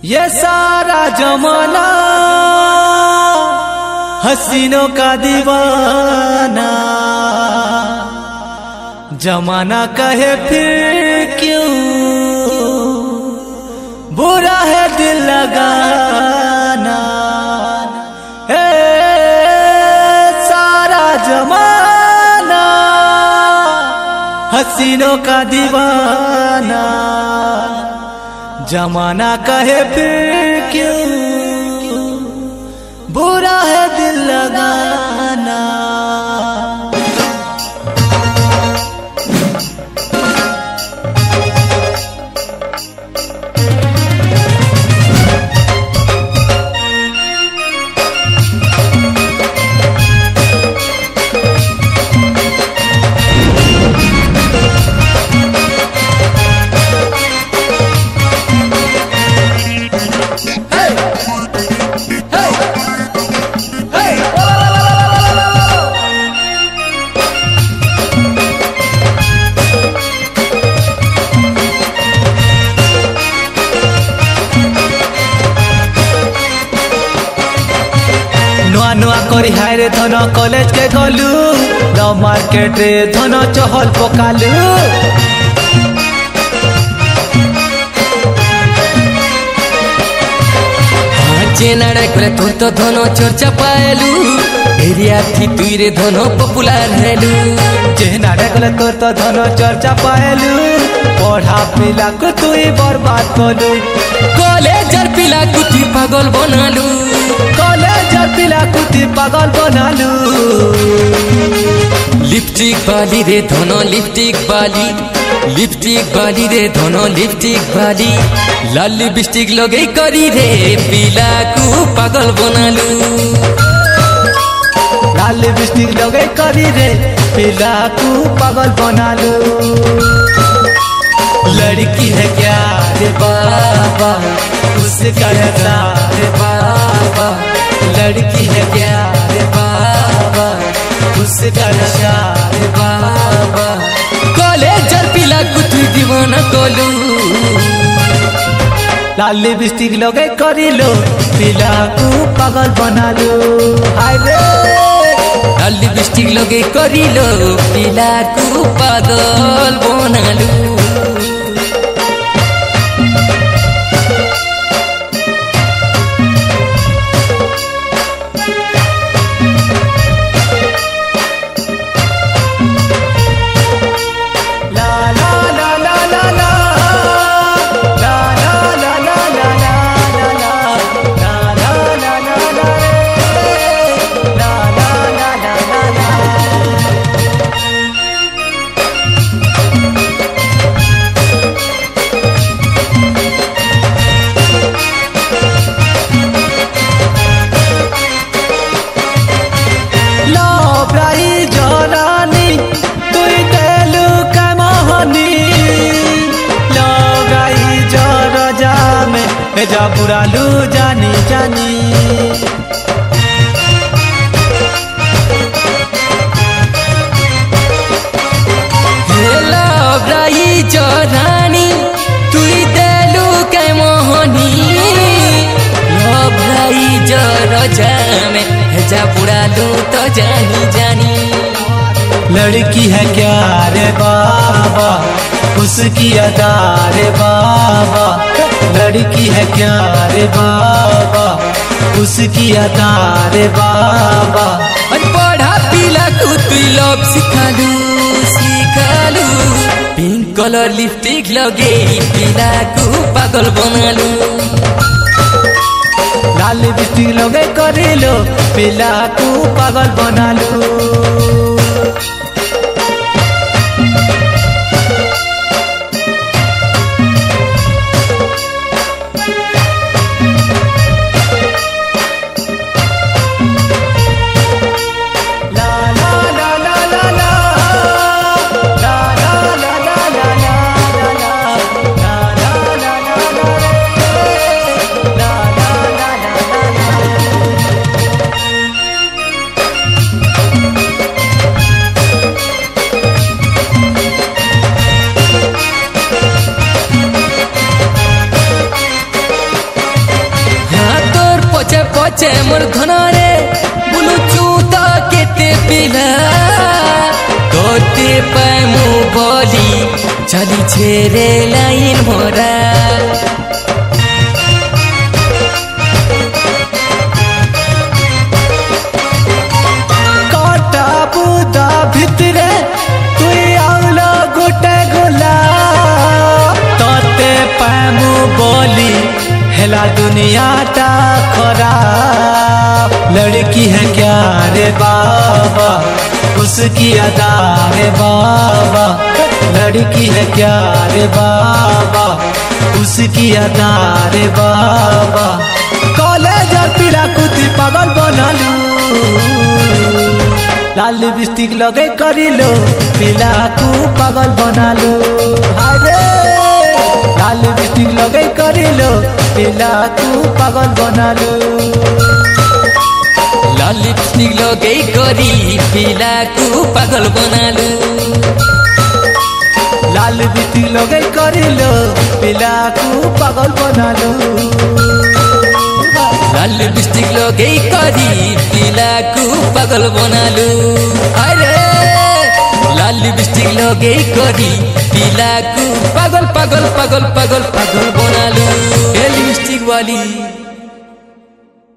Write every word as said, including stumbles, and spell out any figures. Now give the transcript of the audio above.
ये सारा जमाना हसीनों का दीवाना, जमाना कहे फिर क्यों बुरा है दिल लगाना। हे सारा जमाना हसीनों का दीवाना, जमाना कहे फिर क्यों बुरा है दिल लगाना। नुआ करी हायरे धन कॉलेज के गलु न मार्केट रे धन चहल पकालु। चेनाड़ा करे तोर तो धन चर्चा पाएलु, एरिया थी तुई रे धन पपुलार हेलु। चेनाड़ा करे तोर तो धन चर्चा पाएलु, पढ़ा पिला को तुई बर्बाद कलु। कॉलेजर पिला को तुई पागल बनालु, कॉलेजर पिला को तुई पागल बनालु। लिपस्टिक बाली रे धन लिपस्टिक बाली, लिपस्टिक बाली रे धन लिपस्टिक बाली। लाल लिपस्टिक लगे करी रे पिला को पागल बनालु। लाल लिपस्टिक लगे करी रे पिला को पागल बनालु। लड़की है क्या रे बाबा उसका नशा रे बाबा, लड़की है क्या रे बाबा उसका नशा रे बाबा। कॉलेजर पिला को तू दीवाना कोलू, लाल लिपस्टिक लगे करी लो पिला को पागल बनालू। हाय रे लाल लिपस्टिक लगे करी लो पिला को पागल बनालू। जा बुरालू जानी जानी, लवराई जरानी तुई देलू के मोहनी। लवराई जरजा में जा बुरालू तो जानी जानी। लड़की है क्या रे बाबा उसकी अदा रे बाबा, लड़की है क्या रे बाबा उसकी अदा रे बाबा। पढ़ा पिला को तू लव सिखालू सिखालू। पिंक कलर लिपस्टिक लगे पिला को पागल बनालू। लाल लिपस्टिक लगे करे लो पिला को पागल बनालू। पछे मोर घनरे बुलु चूता केते पिला तोते पामु बोली चली छेरे लाइन मोरा काटा बुदा भितरे तुई आउला गोटे गोला तोते पामु बोली हेला दुनिया ता खराब लड़की है क्या रे बाबा उसकी अदा रे बाबा लड़की है क्या रे बाबा उसकी अदा रे बाबा कॉलेज पीला कुती पागल बनालू लाल लिपस्टिक लगे करिलो पीला को पागल बनालू अरे लाल लिपस्टिक लगे करिलो पीला को पागल बनालू लाल लिपस्टिक लगे करी पीला को पागल बनालू लाल लिपस्टिक लगे करिलो पीला को पागल बनालू लाल लिपस्टिक लगे करी पीला को पागल बनालू अरे लाल लिपस्टिक लगे करी पीला को पागल पागल पागल पागल पागल बनालू लिपस्टिक वाली।